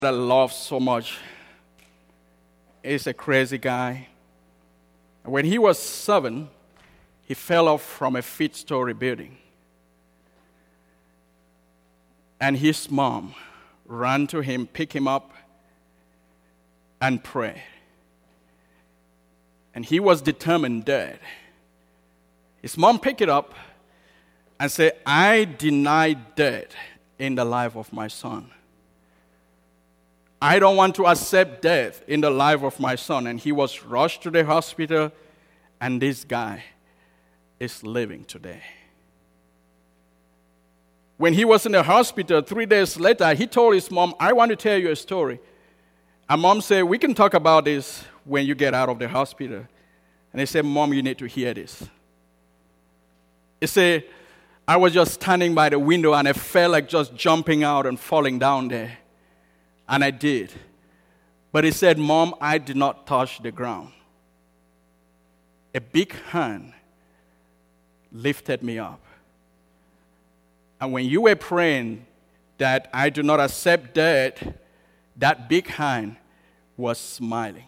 that I love so much is a crazy guy. When he was 7, he fell off from a 5th-story building. And his mom ran to him, picked him up, and prayed. And he was determined dead. His mom picked it up and said, "I deny death in the life of my son. I don't want to accept death in the life of my son." And he was rushed to the hospital, and this guy is living today. When he was in the hospital, 3 days later, he told his mom, "I want to tell you a story." And mom said, "We can talk about this when you get out of the hospital." And he said, "Mom, you need to hear this." He said, "I was just standing by the window and I felt like just jumping out and falling down there. And I did. But he said, Mom, I did not touch the ground. A big hand lifted me up. And when you were praying that I do not accept death, that big hand was smiling."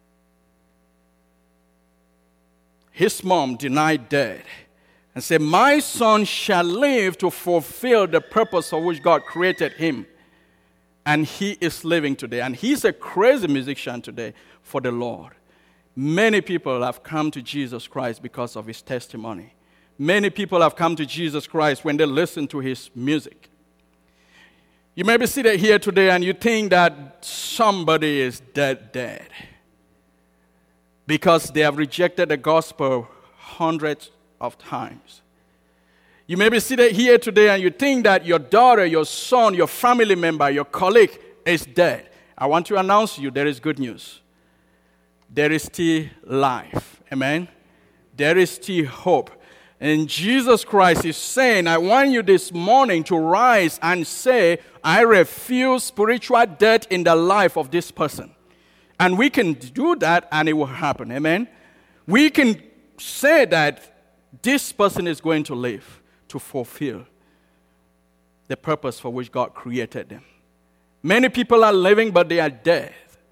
His mom denied death and said, "My son shall live to fulfill the purpose for which God created him." And he is living today. And he's a crazy musician today for the Lord. Many people have come to Jesus Christ because of his testimony. Many people have come to Jesus Christ when they listen to his music. You may be seated here today and you think that somebody is dead because they have rejected the gospel hundreds of times. You may be seated here today and you think that your daughter, your son, your family member, your colleague is dead. I want to announce to you there is good news. There is still life. Amen? There is still hope. And Jesus Christ is saying, I want you this morning to rise and say, I refuse spiritual death in the life of this person. And we can do that and it will happen. Amen? We can say that this person is going to live to fulfill the purpose for which God created them. Many people are living, but they are dead.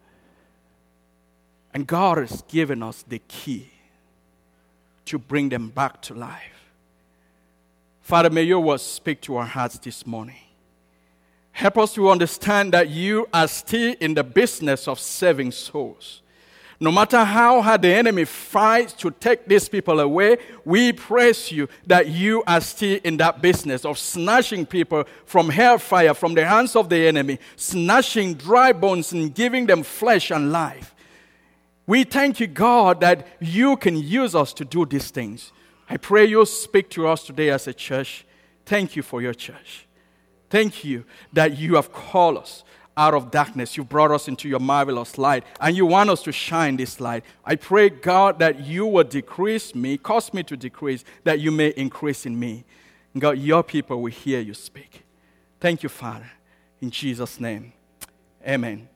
And God has given us the key to bring them back to life. Father, may your words speak to our hearts this morning. Help us to understand that you are still in the business of saving souls. No matter how hard the enemy fights to take these people away, we praise you that you are still in that business of snatching people from hellfire, from the hands of the enemy, snatching dry bones and giving them flesh and life. We thank you, God, that you can use us to do these things. I pray you'll speak to us today as a church. Thank you for your church. Thank you that you have called us out of darkness. You brought us into your marvelous light, and you want us to shine this light. I pray, God, that you will decrease me, cause me to decrease, that you may increase in me. And God, your people will hear you speak. Thank you, Father. In Jesus' name, amen.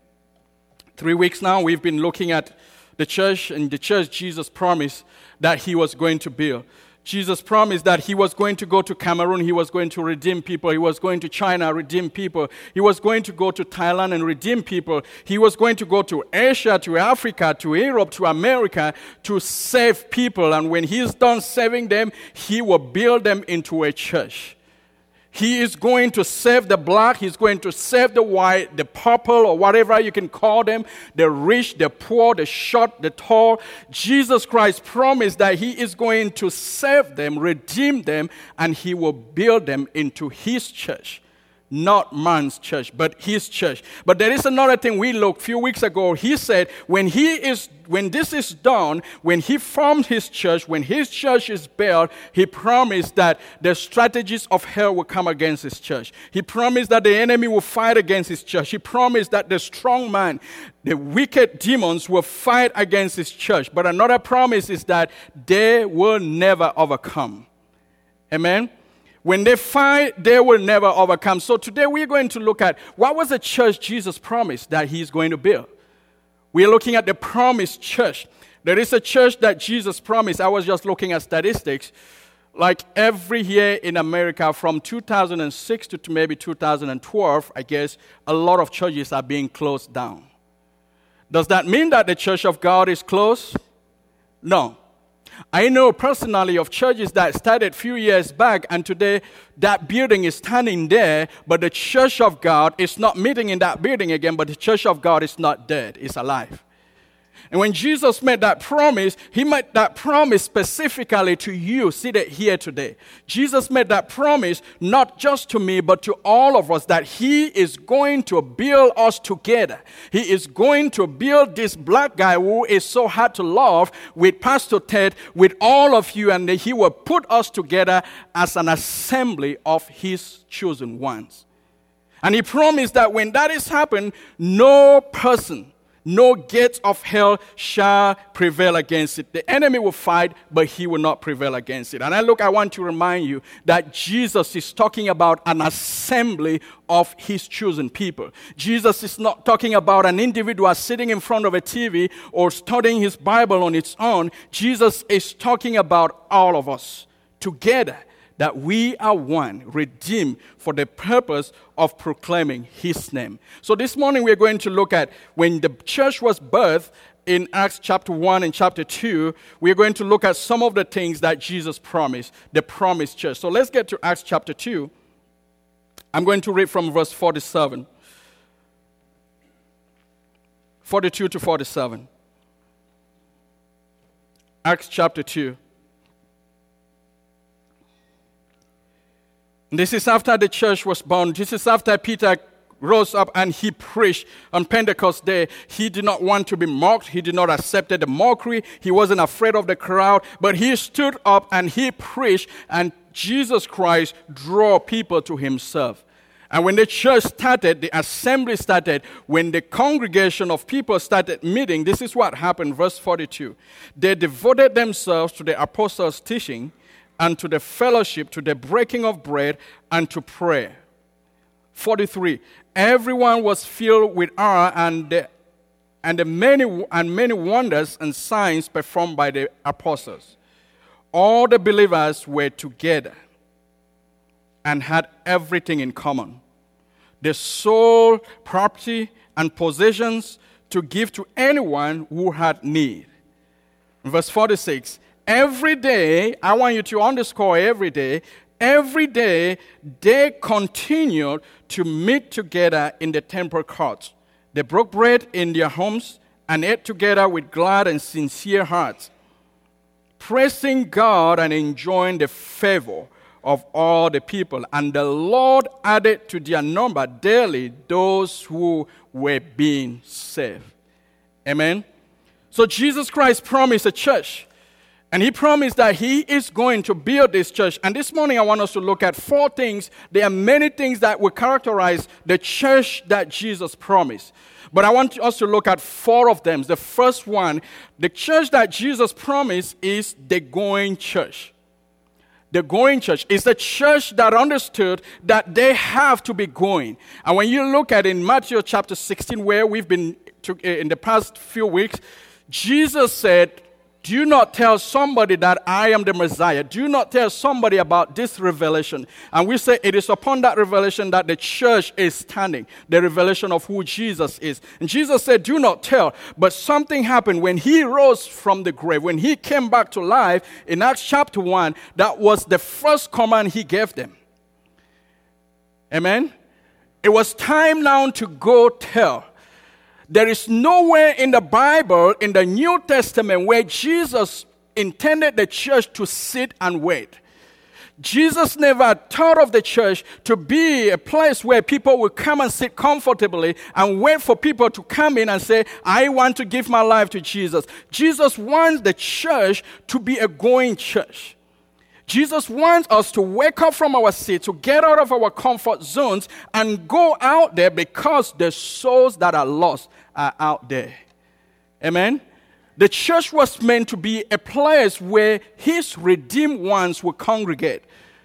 3 weeks now, we've been looking at the church, and the church Jesus promised that he was going to build. Jesus promised that he was going to go to Cameroon, he was going to redeem people. He was going to China, redeem people. He was going to go to Thailand and redeem people. He was going to go to Asia, to Africa, to Europe, to America to save people. And when he's done saving them, he will build them into a church. He is going to save the black, he's going to save the white, the purple, or whatever you can call them, the rich, the poor, the short, the tall. Jesus Christ promised that he is going to save them, redeem them, and he will build them into his church. Not man's church, but his church. But there is another thing we looked a few weeks ago. He said, when this is done, when he formed his church, when his church is built, he promised that the strategies of hell will come against his church. He promised that the enemy will fight against his church. He promised that the strong man, the wicked demons will fight against his church. But another promise is that they will never overcome. Amen? When they fight, they will never overcome. So today we're going to look at what was the church Jesus promised that he's going to build. We're looking at the promised church. There is a church that Jesus promised. I was just looking at statistics. like every year in America from 2006 to maybe 2012, I guess, a lot of churches are being closed down. Does that mean that the Church of God is closed? No. I know personally of churches that started a few years back, and today that building is standing there, but the Church of God is not meeting in that building again, but the Church of God is not dead, it's alive. And when Jesus made that promise, he made that promise specifically to you seated here today. Jesus made that promise not just to me, but to all of us, that he is going to build us together. He is going to build this black guy who is so hard to love with Pastor Ted, with all of you, and he will put us together as an assembly of his chosen ones. And he promised that when that is happened, no person, no gate of hell shall prevail against it. The enemy will fight, but he will not prevail against it. And I want to remind you that Jesus is talking about an assembly of his chosen people. Jesus is not talking about an individual sitting in front of a TV or studying his Bible on its own. Jesus is talking about all of us together, that we are one, redeemed for the purpose of proclaiming his name. So this morning we're going to look at when the church was birthed in Acts chapter 1 and chapter 2. We're going to look at some of the things that Jesus promised, the promised church. So let's get to Acts chapter 2. I'm going to read from verse 47. 42 to 47. Acts chapter 2. This is after the church was born. This is after Peter rose up and he preached on Pentecost Day. He did not want to be mocked. He did not accept the mockery. He wasn't afraid of the crowd. But he stood up and he preached, and Jesus Christ drew people to himself. And when the church started, the assembly started, when the congregation of people started meeting, this is what happened, verse 42. They devoted themselves to the apostles' teaching, and to the fellowship, to the breaking of bread, and to prayer. 43. Everyone was filled with awe, and many wonders and signs performed by the apostles. All the believers were together and had everything in common. They sold property and possessions to give to anyone who had need. Verse 46. Every day, I want you to underscore every day they continued to meet together in the temple courts. They broke bread in their homes and ate together with glad and sincere hearts, praising God and enjoying the favor of all the people. And the Lord added to their number daily those who were being saved. Amen. So Jesus Christ promised a church. And he promised that he is going to build this church. And this morning I want us to look at 4 things. There are many things that will characterize the church that Jesus promised. But I want us to look at 4 of them. The first one, the church that Jesus promised is the going church. The going church is the church that understood that they have to be going. And when you look at in Matthew chapter 16, where we've been in the past few weeks, Jesus said, do not tell somebody that I am the Messiah. Do not tell somebody about this revelation. And we say it is upon that revelation that the church is standing, the revelation of who Jesus is. And Jesus said, do not tell. But something happened when he rose from the grave, when he came back to life in Acts chapter 1, that was the first command he gave them. Amen? It was time now to go tell. There is nowhere in the Bible, in the New Testament, where Jesus intended the church to sit and wait. Jesus never thought of the church to be a place where people will come and sit comfortably and wait for people to come in and say, I want to give my life to Jesus. Jesus wants the church to be a going church. Jesus wants us to wake up from our seat, to get out of our comfort zones and go out there, because the souls that are lost are out there. Amen? The church was meant to be a place where his redeemed ones will congregate.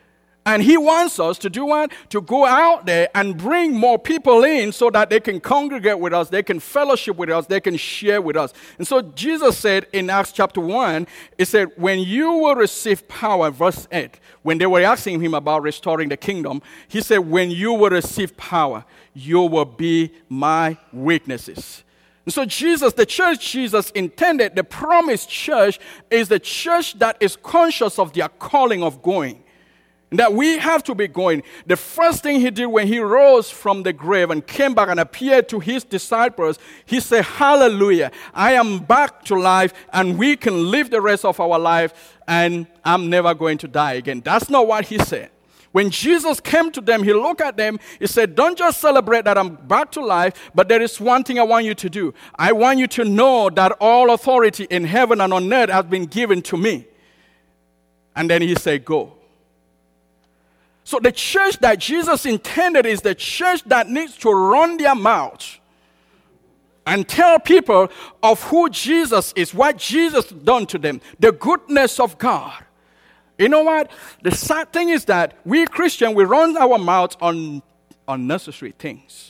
And he wants us to do what? To go out there and bring more people in so that they can congregate with us, they can fellowship with us, they can share with us. And so Jesus said in Acts chapter 1, he said, when you will receive power, verse 8, when they were asking him about restoring the kingdom, he said, when you will receive power, you will be my witnesses. And so Jesus, the church Jesus intended, the promised church, is the church that is conscious of their calling of going. That we have to be going. The first thing he did when he rose from the grave and came back and appeared to his disciples, he said, hallelujah, I am back to life and we can live the rest of our life and I'm never going to die again. That's not what he said. When Jesus came to them, he looked at them, he said, don't just celebrate that I'm back to life, but there is one thing I want you to do. I want you to know that all authority in heaven and on earth has been given to me. And then he said, go. So the church that Jesus intended is the church that needs to run their mouth and tell people of who Jesus is, what Jesus done to them, the goodness of God. You know what? The sad thing is that we Christians, we run our mouths on unnecessary things.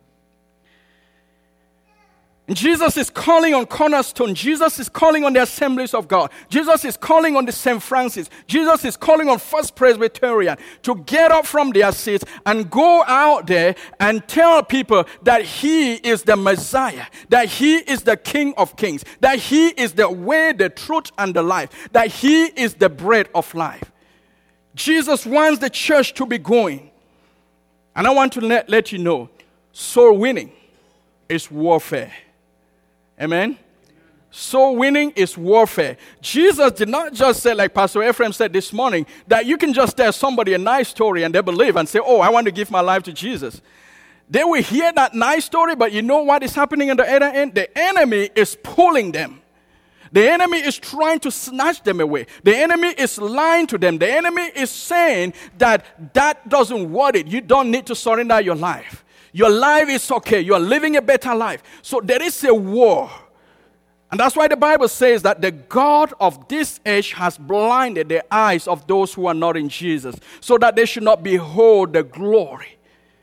And Jesus is calling on Cornerstone. Jesus is calling on the Assemblies of God. Jesus is calling on the St. Francis. Jesus is calling on First Presbyterian to get up from their seats and go out there and tell people that he is the Messiah, that he is the King of Kings, that he is the way, the truth, and the life, that he is the bread of life. Jesus wants the church to be going. And I want to let you know, soul winning is warfare. Amen? Soul winning is warfare. Jesus did not just say, like Pastor Ephraim said this morning, that you can just tell somebody a nice story and they believe and say, oh, I want to give my life to Jesus. They will hear that nice story, but you know what is happening on the other end? The enemy is pulling them. The enemy is trying to snatch them away. The enemy is lying to them. The enemy is saying that doesn't worth it. You don't need to surrender your life. Your life is okay. You are living a better life. So there is a war. And that's why the Bible says that the God of this age has blinded the eyes of those who are not in Jesus, so that they should not behold the glory.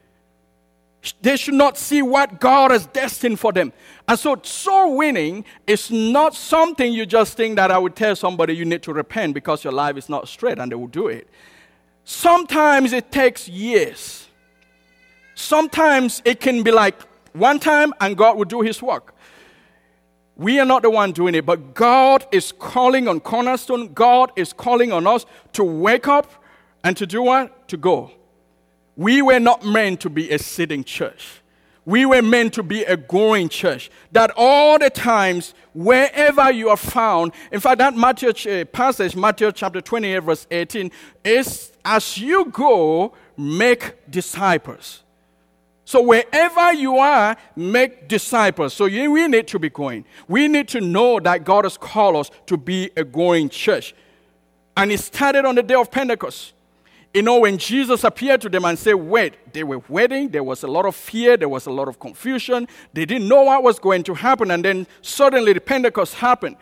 They should not see what God has destined for them. And so soul winning is not something you just think that I would tell somebody you need to repent because your life is not straight and they will do it. Sometimes it takes years. Sometimes it can be like one time and God will do his work. We are not the one doing it, but God is calling on Cornerstone. God is calling on us to wake up and to do what? To go. We were not meant to be a sitting church. We were meant to be a going church. That all the times, wherever you are found, in fact, that Matthew passage, Matthew chapter 28, verse 18, is as you go, make disciples. So wherever you are, make disciples. So we need to be going. We need to know that God has called us to be a going church. And it started on the day of Pentecost. You know, when Jesus appeared to them and said, wait, they were waiting. There was a lot of fear. There was a lot of confusion. They didn't know what was going to happen. And then suddenly the Pentecost happened.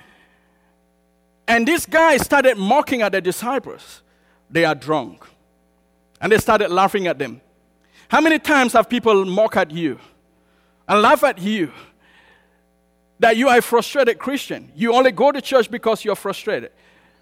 And these guys started mocking at the disciples. They are drunk. And they started laughing at them. How many times have people mock at you and laugh at you that you are a frustrated Christian? You only go to church because you're frustrated.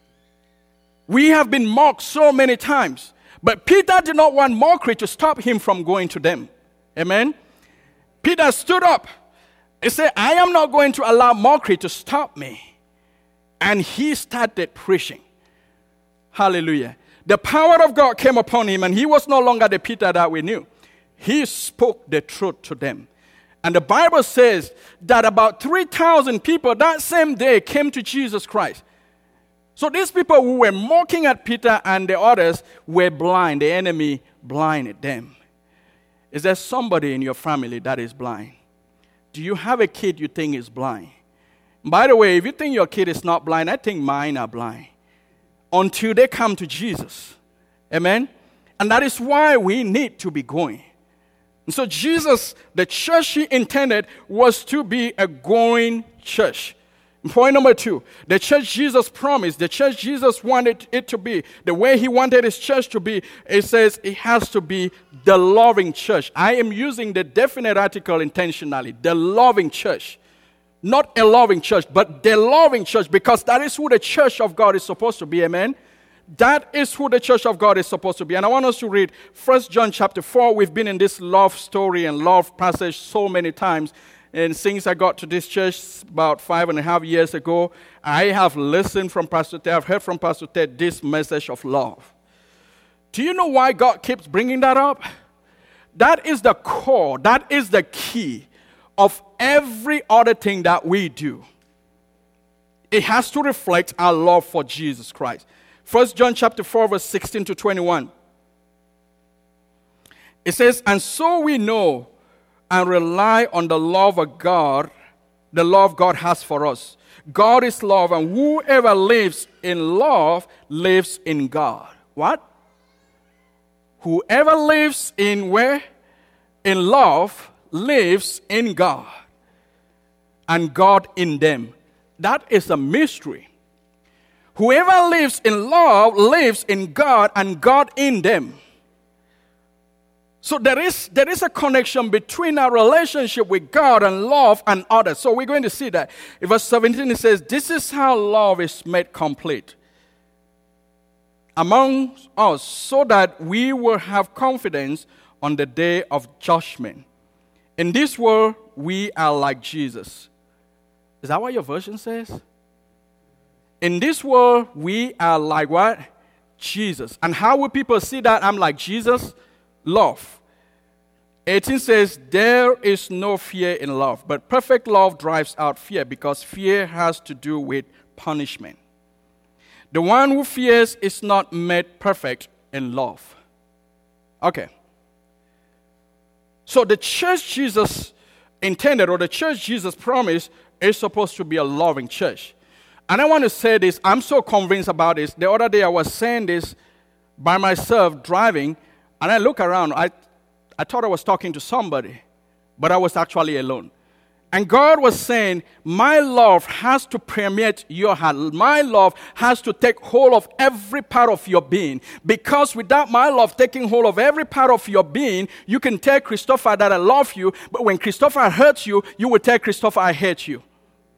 We have been mocked so many times. But Peter did not want mockery to stop him from going to them. Amen? Peter stood up. He said, I am not going to allow mockery to stop me. And he started preaching. Hallelujah. The power of God came upon him, and he was no longer the Peter that we knew. He spoke the truth to them. And the Bible says that about 3,000 people that same day came to Jesus Christ. So these people who were mocking at Peter and the others were blind. The enemy blinded them. Is there somebody in your family that is blind? Do you have a kid you think is blind? By the way, if you think your kid is not blind, I think mine are blind. Until they come to Jesus. Amen? And that is why we need to be going. And so Jesus, the church he intended was to be a going church. Point number 2, the church Jesus promised, the church Jesus wanted it to be, the way he wanted his church to be, it says it has to be the loving church. I am using the definite article intentionally, the loving church. Not a loving church, but the loving church, because that is who the church of God is supposed to be, amen? That is who the church of God is supposed to be. And I want us to read 1 John chapter 4. We've been in this love story and love passage so many times. And since I got to this church about 5.5 years ago, I have listened from Pastor Ted, I've heard from Pastor Ted this message of love. Do you know why God keeps bringing that up? That is the core, that is the key of every other thing that we do. It has to reflect our love for Jesus Christ. 1 John chapter 4, verse 16 to 21. It says, and so we know and rely on the love of God, the love God has for us. God is love, and whoever lives in love lives in God. What? Whoever lives in where? In love lives in God, and God in them. That is a mystery. Whoever lives in love lives in God, and God in them. So there is a connection between our relationship with God and love and others. So we're going to see that. In verse 17 it says, this is how love is made complete among us, so that we will have confidence on the day of judgment. In this world, we are like Jesus. Is that what your version says? In this world, we are like what? Jesus. And how will people see that I'm like Jesus? Love. 18 says, there is no fear in love, but perfect love drives out fear, because fear has to do with punishment. The one who fears is not made perfect in love. Okay. So the church Jesus intended, or the church Jesus promised, is supposed to be a loving church. And I want to say this, I'm so convinced about this. The other day I was saying this by myself driving, and I look around, I thought I was talking to somebody, but I was actually alone. And God was saying, my love has to permeate your heart. My love has to take hold of every part of your being. Because without my love taking hold of every part of your being, you can tell Christopher that I love you, but when Christopher hurts you, you will tell Christopher I hate you.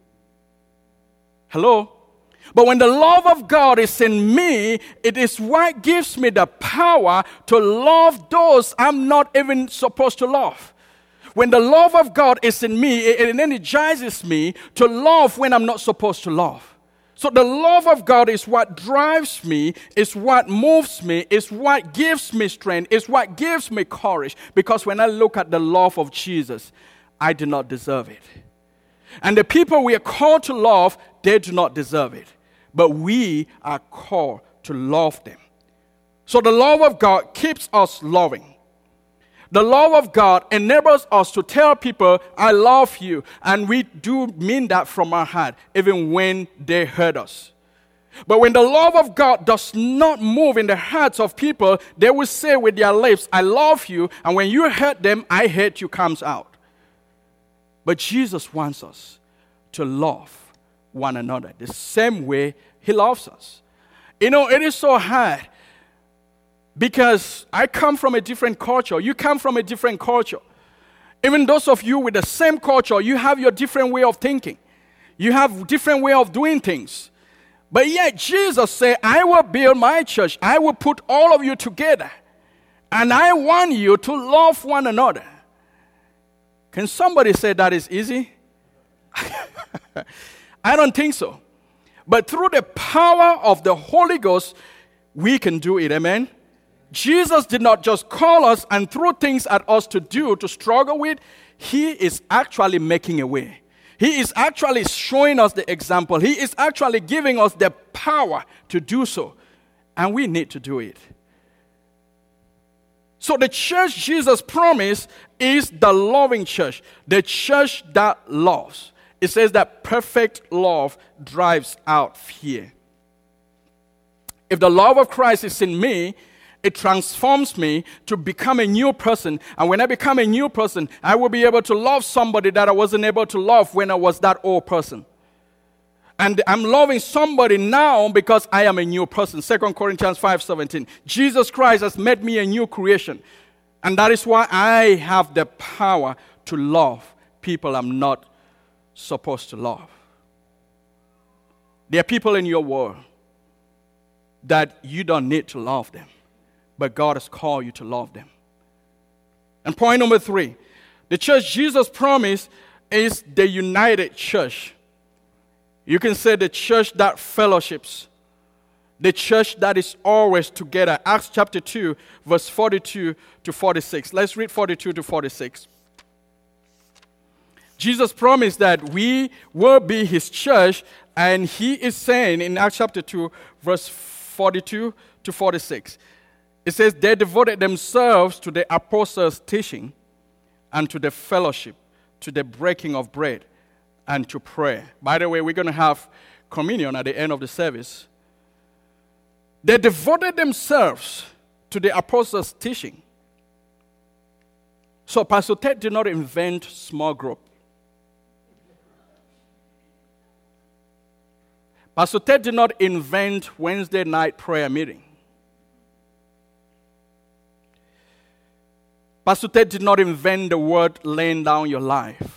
Hello? But when the love of God is in me, it is what gives me the power to love those I'm not even supposed to love. When the love of God is in me, it energizes me to love when I'm not supposed to love. So the love of God is what drives me, is what moves me, is what gives me strength, is what gives me courage. Because when I look at the love of Jesus, I do not deserve it. And the people we are called to love, they do not deserve it. But we are called to love them. So the love of God keeps us loving. The love of God enables us to tell people, I love you. And we do mean that from our heart, even when they hurt us. But when the love of God does not move in the hearts of people, they will say with their lips, I love you. And when you hurt them, I hate you comes out. But Jesus wants us to love one another the same way he loves us. You know, it is so hard because I come from a different culture. You come from a different culture. Even those of you with the same culture, you have your different way of thinking. You have different way of doing things. But yet Jesus said, I will build my church. I will put all of you together. And I want you to love one another. Can somebody say that is easy? I don't think so. But through the power of the Holy Ghost, we can do it. Amen? Jesus did not just call us and throw things at us to do, to struggle with. He is actually making a way. He is actually showing us the example. He is actually giving us the power to do so. And we need to do it. So the church Jesus promised is the loving church. The church that loves. It says that perfect love drives out fear. If the love of Christ is in me, it transforms me to become a new person. And when I become a new person, I will be able to love somebody that I wasn't able to love when I was that old person. And I'm loving somebody now because I am a new person. 2 Corinthians 5:17. Jesus Christ has made me a new creation. And that is why I have the power to love people I'm not supposed to love. There are people in your world that you don't need to love them, but God has called you to love them. And point number 3, the church Jesus promised is the united church. You can say the church that fellowships, the church that is always together. Acts chapter 2, verse 42 to 46. Let's read 42 to 46. Jesus promised that we will be his church, and he is saying in Acts chapter 2, verse 42 to 46, it says, they devoted themselves to the apostles' teaching and to the fellowship, to the breaking of bread, and to prayer. By the way, we're going to have communion at the end of the service. They devoted themselves to the apostles' teaching. So Pastor Ted did not invent small group. Pastor Ted did not invent Wednesday night prayer meeting. Pastor Ted did not invent the word laying down your life.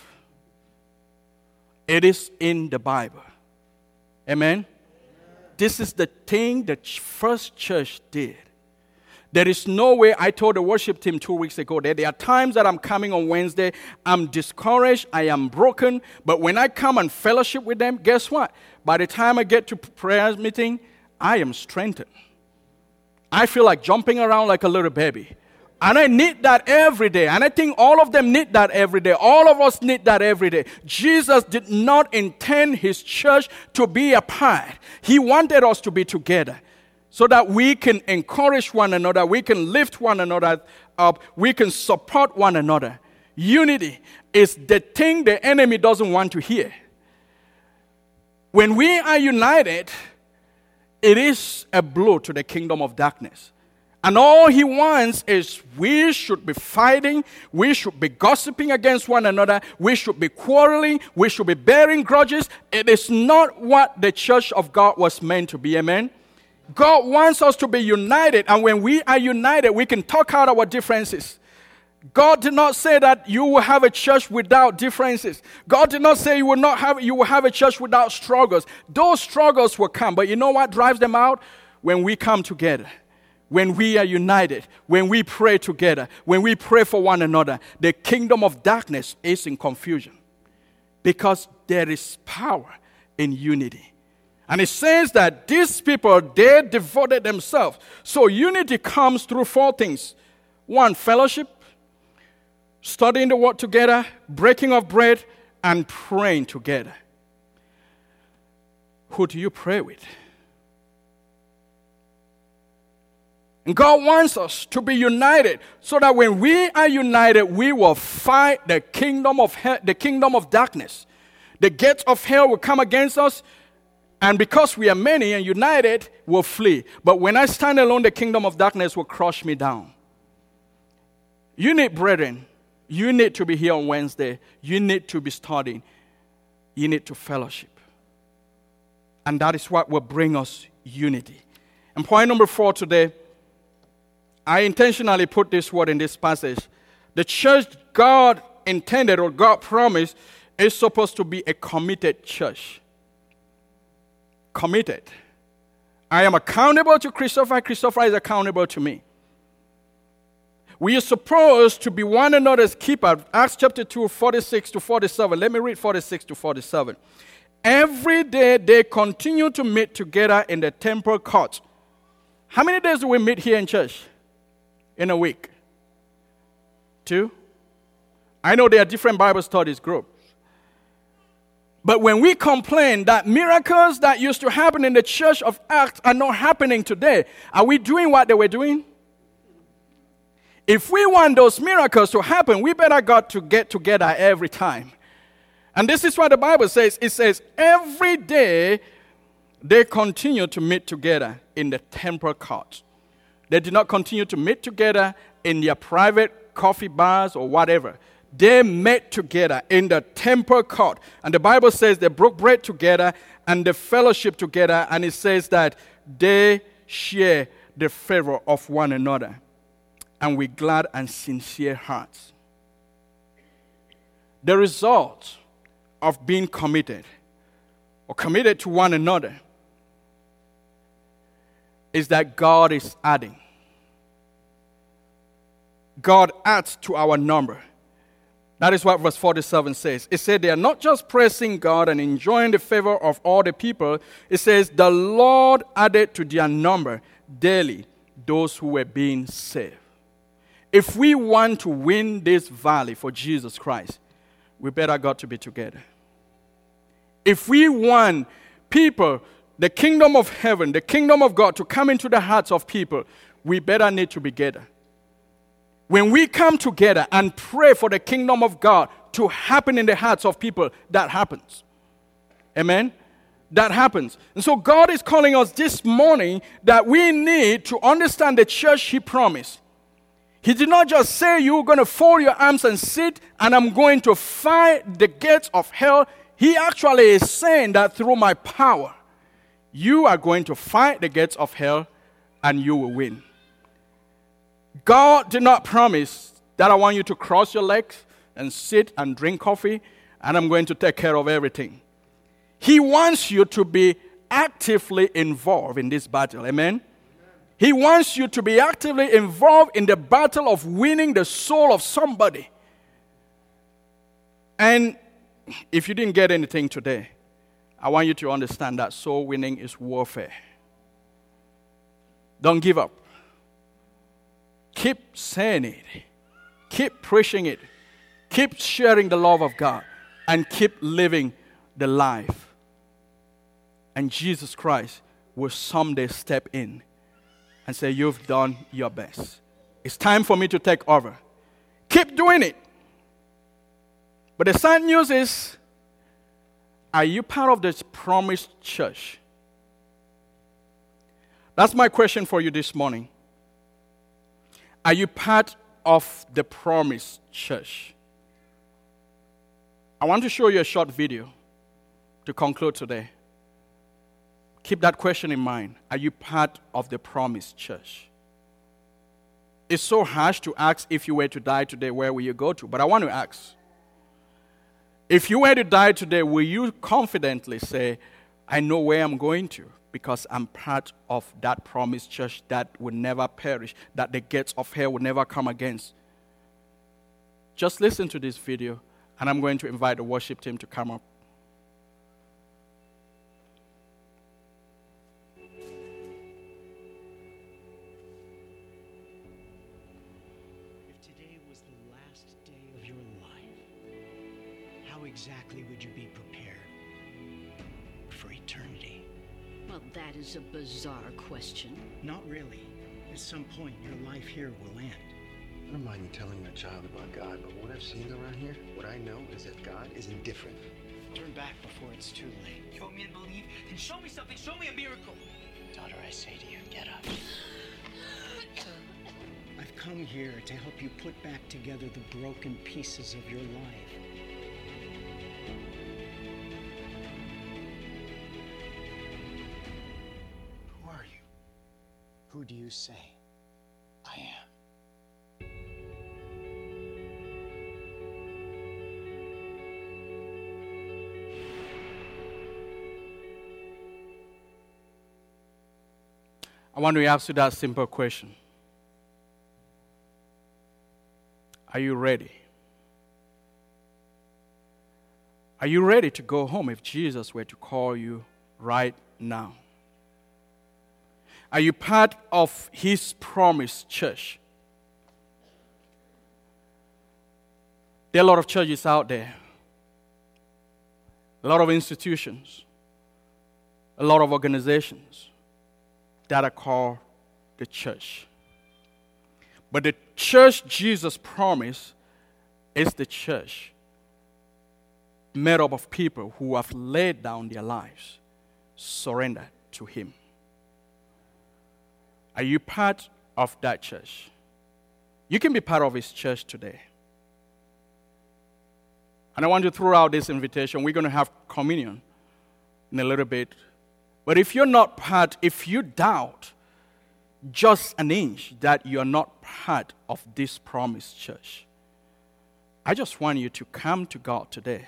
It is in the Bible. Amen? This is the thing the first church did. There is no way. I told the worship team 2 weeks ago that there are times that I'm coming on Wednesday, I'm discouraged, I am broken, but when I come and fellowship with them, guess what? By the time I get to prayer meeting, I am strengthened. I feel like jumping around like a little baby. And I need that every day. And I think all of them need that every day. All of us need that every day. Jesus did not intend his church to be apart. He wanted us to be together so that we can encourage one another. We can lift one another up. We can support one another. Unity is the thing the enemy doesn't want to hear. When we are united, it is a blow to the kingdom of darkness. And all he wants is we should be fighting, we should be gossiping against one another, we should be quarreling, we should be bearing grudges. It is not what the church of God was meant to be, amen? God wants us to be united, and when we are united, we can talk out our differences. God did not say that you will have a church without differences. God did not say you will have a church without struggles. Those struggles will come, but you know what drives them out? When we come together. When we are united, when we pray together, when we pray for one another, the kingdom of darkness is in confusion because there is power in unity. And it says that these people, they devoted themselves. So unity comes through 4 things. 1, fellowship, studying the word together, breaking of bread, and praying together. Who do you pray with? And God wants us to be united so that when we are united, we will fight the kingdom of hell, the kingdom of darkness. The gates of hell will come against us, and because we are many and united, we'll flee. But when I stand alone, the kingdom of darkness will crush me down. You need brethren. You need to be here on Wednesday. You need to be studying. You need to fellowship. And that is what will bring us unity. And point number 4 today, I intentionally put this word in this passage. The church God intended or God promised is supposed to be a committed church. Committed. I am accountable to Christopher. Christopher is accountable to me. We are supposed to be one another's keeper. Acts chapter 2, 46 to 47. Let me read 46 to 47. Every day they continue to meet together in the temple court. How many days do we meet here in church? In a week? 2? I know there are different Bible studies groups. But when we complain that miracles that used to happen in the church of Acts are not happening today, are we doing what they were doing? If we want those miracles to happen, we better got to get together every time. And this is what the Bible says. It says, every day they continue to meet together in the temple court. They did not continue to meet together in their private coffee bars or whatever. they met together in the temple court. And the Bible says they broke bread together and the fellowship together. And it says that they share the favor of one another. And with glad and sincere hearts. The result of being committed or committed to one another is that God is adding. God adds to our number. That is what verse 47 says. It said they are not just praising God and enjoying the favor of all the people. It says the Lord added to their number daily those who were being saved. If we want to win this valley for Jesus Christ, we better got to be together. If we want people, the kingdom of heaven, the kingdom of God to come into the hearts of people, we better need to be together. When we come together and pray for the kingdom of God to happen in the hearts of people, that happens. Amen? That happens. And so God is calling us this morning that we need to understand the church He promised. He did not just say, you're going to fold your arms and sit, and I'm going to fight the gates of hell. He actually is saying that through my power, you are going to fight the gates of hell, and you will win. God did not promise that I want you to cross your legs and sit and drink coffee, and I'm going to take care of everything. He wants you to be actively involved in this battle. Amen? He wants you to be actively involved in the battle of winning the soul of somebody. And if you didn't get anything today, I want you to understand that soul winning is warfare. Don't give up. Keep saying it. Keep preaching it. Keep sharing the love of God. And keep living the life. And Jesus Christ will someday step in and say, you've done your best. It's time for me to take over. Keep doing it. But the sad news is, are you part of this promised church? That's my question for you this morning. Are you part of the promised church? I want to show you a short video to conclude today. Keep that question in mind. Are you part of the promised church? It's so harsh to ask, if you were to die today, where will you go to? But I want to ask, if you were to die today, will you confidently say, I know where I'm going to because I'm part of that promised church that will never perish, that the gates of hell will never come against? Just listen to this video, and I'm going to invite the worship team to come up. Exactly would you be prepared for eternity? Well, that is a bizarre question. Not really. At some point, your life here will end. I don't mind you telling your child about God, but what I've seen around here, what I know is that God is indifferent. Turn back before it's too late. You want me to believe? Then show me something. Show me a miracle. Daughter, I say to you, get up. I've come here to help you put back together the broken pieces of your life. Who do you say I am? I want to ask you that simple question. Are you ready? Are you ready to go home if Jesus were to call you right now? Are you part of His promised church? There are a lot of churches out there, a lot of institutions, a lot of organizations that are called the church. But the church Jesus promised is the church made up of people who have laid down their lives, surrendered to Him. Are you part of that church? You can be part of His church today. And I want to throw out this invitation. We're going to have communion in a little bit. But if you're not part, if you doubt just an inch that you're not part of this promised church, I just want you to come to God today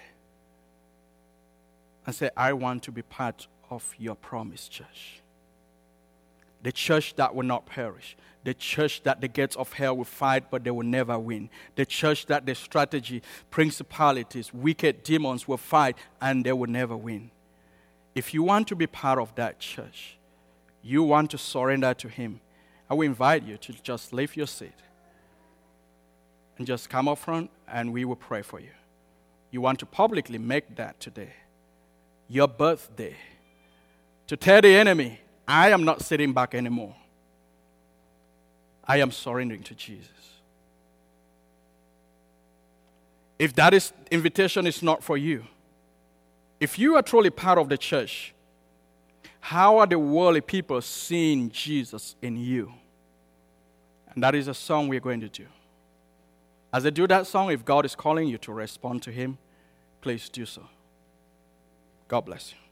and say, I want to be part of your promised church. The church that will not perish. The church that the gates of hell will fight, but they will never win. The church that the strategy, principalities, wicked demons will fight, and they will never win. If you want to be part of that church, you want to surrender to Him, I will invite you to just leave your seat and just come up front, and we will pray for you. You want to publicly make that today your birthday, to tell the enemy, I am not sitting back anymore. I am surrendering to Jesus. If that invitation is not for you, if you are truly part of the church, how are the worldly people seeing Jesus in you? And that is a song we're going to do. As I do that song, if God is calling you to respond to Him, please do so. God bless you.